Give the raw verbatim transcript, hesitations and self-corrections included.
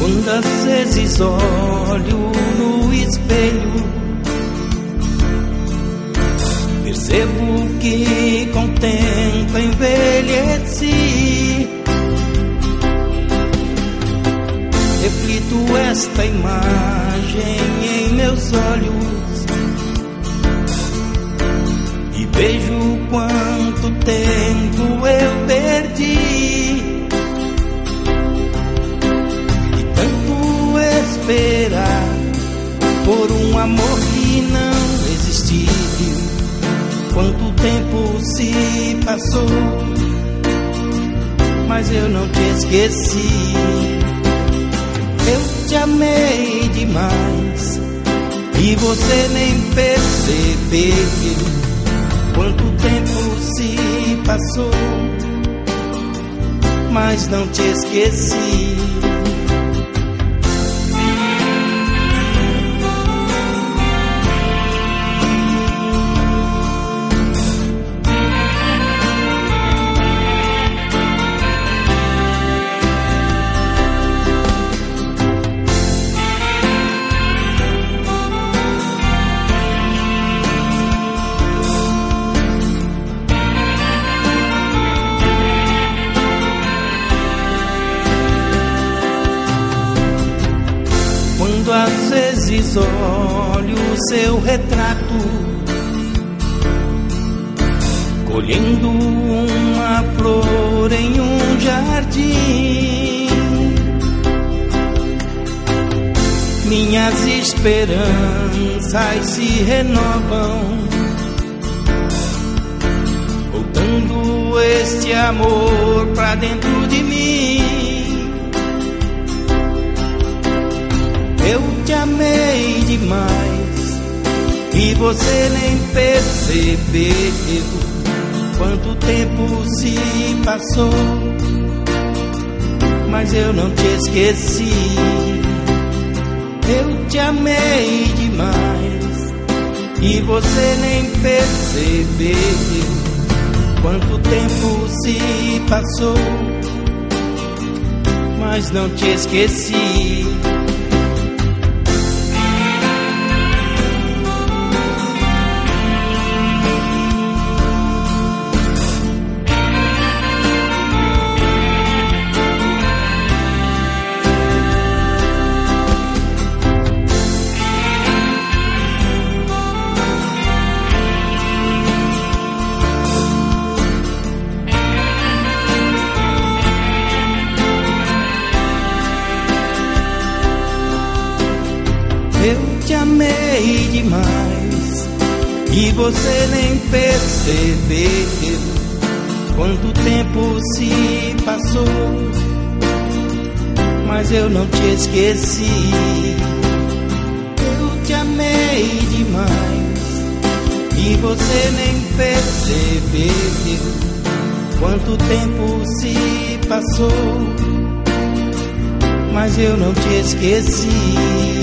Quando às vezes olho no espelho, percebo que com o tempo envelheci. Reflito esta imagem em meus olhos e vejo quanto tempo eu perdi. E tanto esperar por um amor que não existiu. Quanto tempo se passou, mas eu não te esqueci. Eu te amei demais e você nem percebeu. Quanto tempo se passou, mas não te esqueci. Quando às vezes olho seu retrato, colhendo uma flor em um jardim, minhas esperanças se renovam, voltando este amor pra dentro de mim. Eu te amei demais e você nem percebeu. Quanto tempo se passou, mas eu não te esqueci. Eu te amei demais e você nem percebeu. Quanto tempo se passou, mas não te esqueci. Eu te amei demais e você nem percebeu. Quanto tempo se passou, mas eu não te esqueci. Eu te amei demais e você nem percebeu. Quanto tempo se passou, mas eu não te esqueci.